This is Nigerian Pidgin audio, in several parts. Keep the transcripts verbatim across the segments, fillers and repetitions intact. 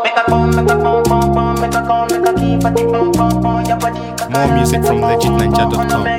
More music from legit ninja dot com.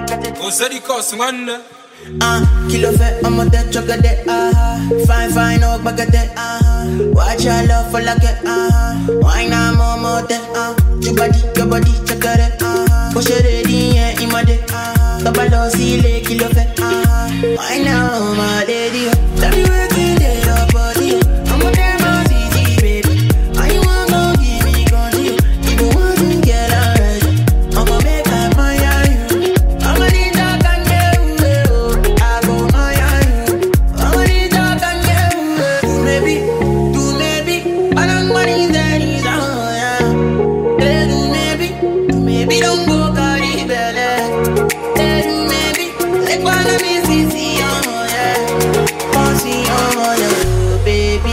Ah, kilo fe, I'm a dead chocolate, ah. Fine, fine, oh, bagate, ah. Watch your love for like it, ah. Why not more, more, ah. Your body, your body, check it, ah. Push it ready, yeah, in my day, ah. Double see, le, kilo fe, ah. Why now, my lady, tell me where to lay your body, I'm a damn easy, baby. I want to give me control, you don't want to get already. I'm a make up my eye, I'm a need that can get away. I go my eye, I'm a need that can get away. Do maybe, do maybe, I don't want it that is on, yeah. Hey, do maybe, do maybe, don't go carry belly. Hey, do maybe, like one of me, see, see, oh, yeah. Oh, see, oh, yeah, baby.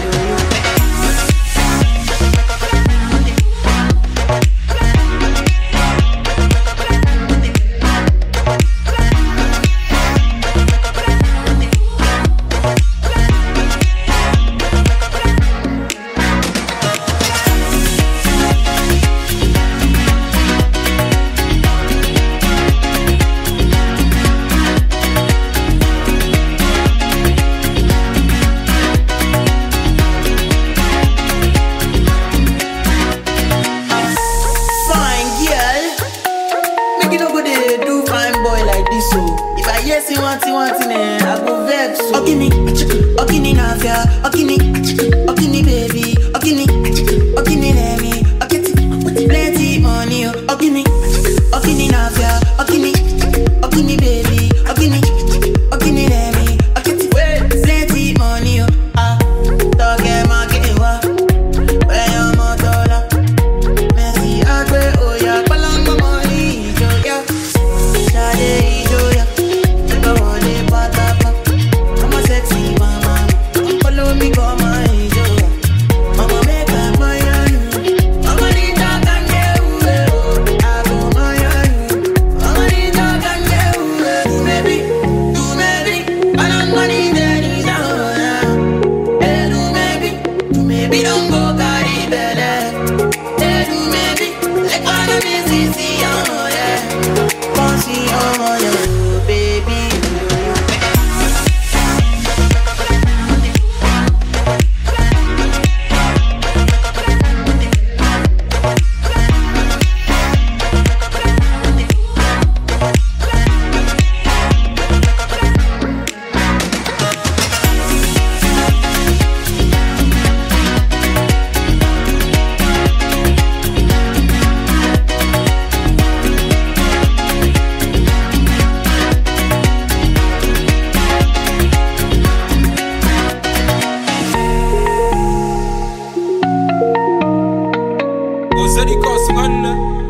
Fine girl, make you no go dey do fine boy like this, so if I hear say one thing, one thing, eh, I go vex. Okini, okini nafia, okini, okini baby, okini, okini lemi, okiti, plenty money, oh. Okini, okini nafia, okini, okini baby, okini, okini lemi, okiti, plenty money, oh. Ah, talking my game, where your motor. Messi agbe oya palanga money joya shade joya never wanna patapa I'm a sexy mama follow me come my joya mama make a my you mama need that can get away I go my you mama need that can get away do maybe do maybe palanga money there is now hey do maybe do maybe don't go carry belly. Hey, do maybe, like one of me, see, see, oh, yeah. Come see, oh, yeah, baby. Ozeri Kosman.